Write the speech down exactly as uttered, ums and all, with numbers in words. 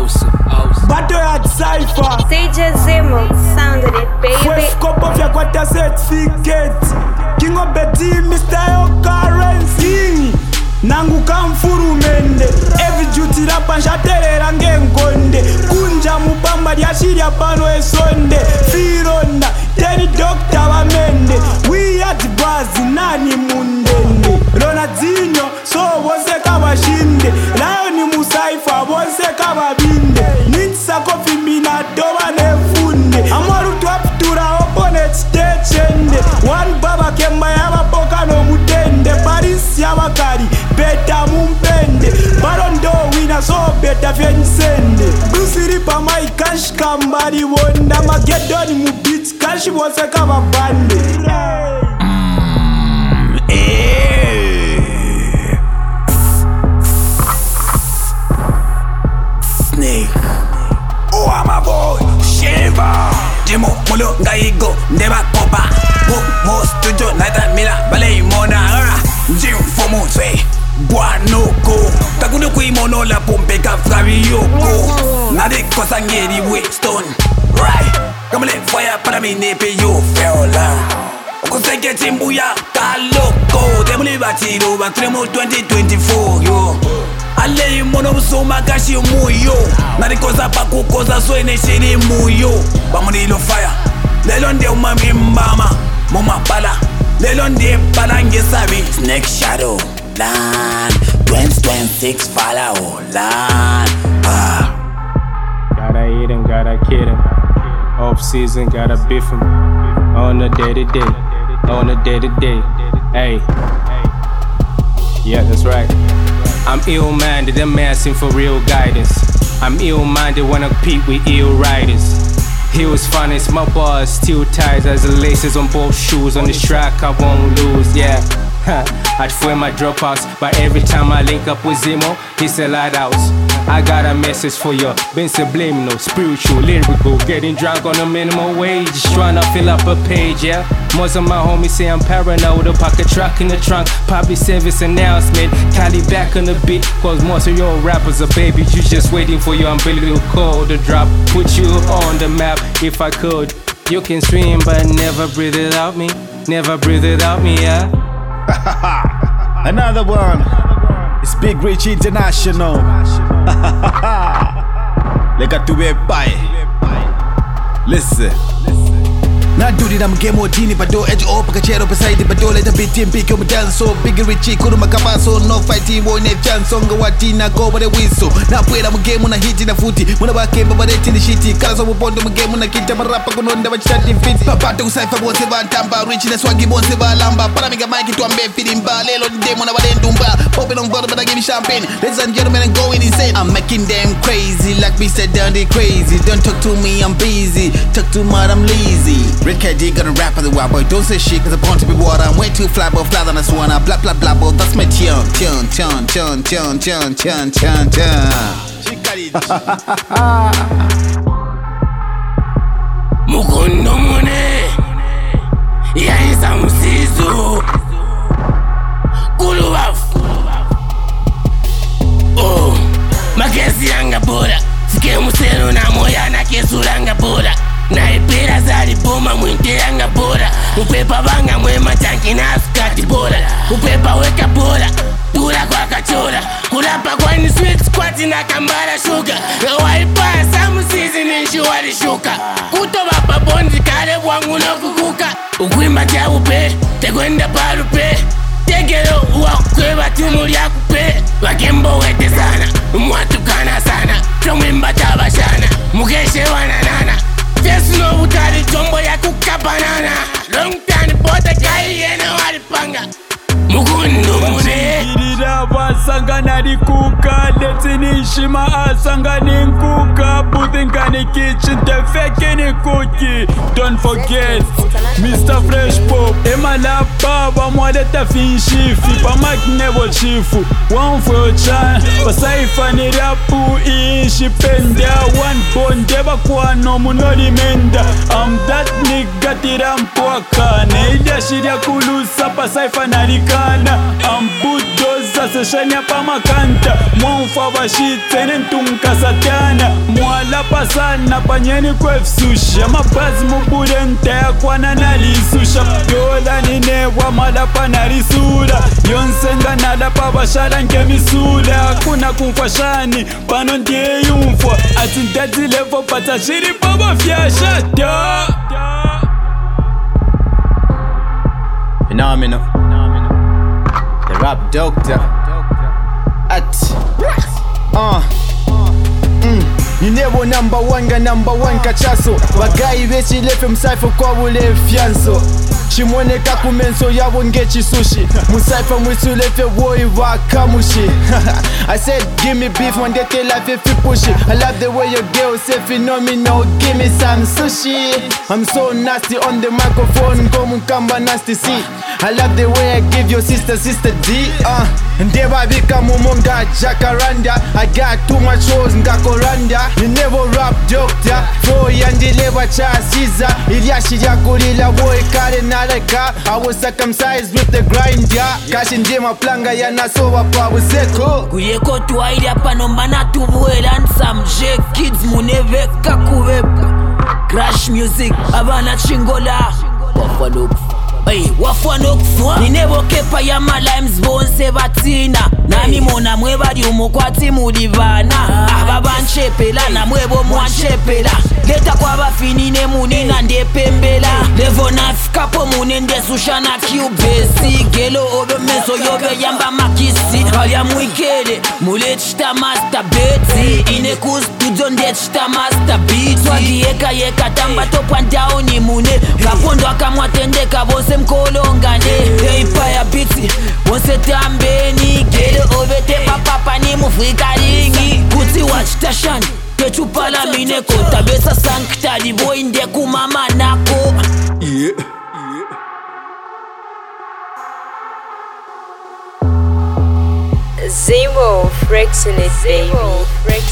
Battle at Cypher. C J Zemo sounded it, baby. Fresh cup of your quarter certificate. King of the team, Mister Currency. Nangu kamfuru mende. Every duty rapa nshaterera ngengonde. Kunja mupamba lyashirya pano esonde. Fironda, teni doctor wamende. We at bazi nani mundende. Ronaldinho, so wose kabashinde. Lion Musaifa, wose kababinde. Nitsa kofi mina doba nefunde. Amaru twaptura opponent stechende. One baba kemba yaba poka no mutende. Paris yabakari, beta mumpende. Barondo wina so beta fyenisende. Busiri pa mai cash kambari wonda. Magedoni mu beats cash wose kababande. Mm, eh. Snake. Oh, I'm a boy. Shiva. Jimo mulo ngaigo ndeba kopa. Mo mo studio naita mila balei mona. Jim fomo twe. Guanoko. Takuno kui mono la pompe ka fraviyoko. Nade kosa ngeri Winston. Right. Kamale fire para mi nepe yo feola. Konseke timbuya kaloko. Demuli batiro batremo twenty twenty-four yo. Ale mono busoma kashi muyo. Nade kosa paku kosa suene shiri muyo. Bamuni lo fire. Lelonde umami mama. Mama pala. Lelonde palange sabi. Snake shadow. Land. twenty twenty-six follow. Land. Ah. Gotta eat him, gotta kid him. Off season, gotta beef him. On the day to day, on the day to day. Hey, yeah, that's right. I'm ill-minded, I'm asking for real guidance. I'm ill-minded when I compete with ill riders. He was funny, my bars still tight as the laces on both shoes. On this track, I won't lose, yeah. I'd wear my dropouts, but every time I link up with Zemo, he's a lighthouse. I got a message for you, been subliminal, spiritual, lyrical, getting drunk on a minimum wage, just trying to fill up a page, yeah. Most of my homies say I'm paranoid, a pocket truck in the trunk, public service announcement, Cali back on the beat, cause most of your rappers are babies, you just waiting for your umbilical cord to drop, put you on the map if I could. You can swim but never breathe it out me, never breathe it out me, yeah. Another one. It's Big Rich International. Lega tuwe pai. Listen. Na duri na mgemo dini bado edge up kachero beside bado let a bit in pick up dance so Big Richie kuru makabaso no fighting one if chance songa watina go but a whistle na pueda mgemo na hiti na futi muna bake babareti ni shiti kala so bondo mgemo na kita marapa kunonda bachati fit papato usaifa bonse bantamba rich na swagi bonse balamba para miga mike tuambe filimba lelo demo na badendumba popping on board but I give me champagne ladies and gentlemen and going insane I'm making them crazy like me said down they crazy don't talk to me I'm busy talk too much I'm lazy Red K D gonna rap on the wild boy. Don't say shit cause I'm born to be water. I'm way too fly, but fly than I swanna. Blah blah blah, boy. That's my tune. Tune, tune, tune, tune, tune, tune, tune, tune. Mukondo mune yaisa musizo Kuluwafu. Oh, makesi yanga bora. Sike museno na moya na kesulanga bora. Na ipira zari boma mwinte yanga bora. Upepa banga mwema chanki na skati bora. Upepa weka bora, tura kwa kachora. Kulapa kwa ni sweet squat na kambara sugar. Waipa samu sisi nishu wali shuka. Kuto bapa bondi kare wangu no kukuka. Ukwimba tia upe, tekwenda parupe. Tegero uwakweba tumuli ya kupe. Wakembo wete sana, mwatu kana sana. Tumimba tabashana, mukeshe wananana. There's no utari jombo ya kukabanana. Long time bota kai yena walipanga. Mugundu mune Irira basanga nari kuka Let's nishima asanga ninkuka Buthinka ni kitchen tefeke ni cookie. Don't forget Mister Fresh Pop Ema la baba mwaleta finshifi Pa Mike Nebo chifu One for chan Pasaifa ni rapu ishi penda One bonde bakwano munoli menda I'm that nigga tirampuaka Neida shiria kulusa Pasaifa narikana I'm bulldozer paseshenya pamakanta mwamfa bashitene ntunka satana mwala pasana panyeni kwefsushi amabazi mubule ntekwana nalisusha yola ninebwa malapa nalisula yonsenga nalapa bashala nkemisula kuna kumfashani pano ndiye yumfwa ati ndadilevo patashiri baba fyashata Phenomenal. The rap doctor. At. Uh. Mm. You never number one ga number one kachaso. Bagayi bechi lefe msaifa kwa wule fianso. Chimoneka kumenso yabo ngechi sushi. Musaifa mwisu lefe woi wakamushi. I said give me beef one day till life if you push it. I love the way your girl say phenomenal. Give me some sushi. I'm so nasty on the microphone. Go mukamba nasty see. I love the way I give your sister sister D. Uh. Ndeba bika mumonga jacaranda. I got too much shows ngakoranda. You never rap doctor. Flow yandileba cha Caesar. Iliashi yakulila boy kare naleka. I was circumcised with the grinder. Kashi ndima planga ya nasowa pa wuzeko. Kuyeko tuwaili hapa nombana tubuela Some J kids muneveka kuwepa Crash music abana chingola Wafanoku Hey, wafanoku Ninebo kepa ya ma limes bonse batina Nami mona mwebali umukwati mulivana Ababa nchepela na mwebo mwanchepela Leta kwa bafinine munina ndepembela Levo nafika po munende sushana kiubesi Gelo obe meso yobe yamba makisi Haya mwikele mule chita master beti Ineku studio nde chita master beat Swagi yeka yeka tamba topa ndaoni mune Kapondo akamwatendeka bose mkolongane Heipa ya biti Wonse tambeni Gele obe tepa papa ni mufrika lingi Kuti wachita shani Ketupala mineko Tabesa sanktadi boy ndeku mama nako Yeah. Zemo, Frex in it, baby.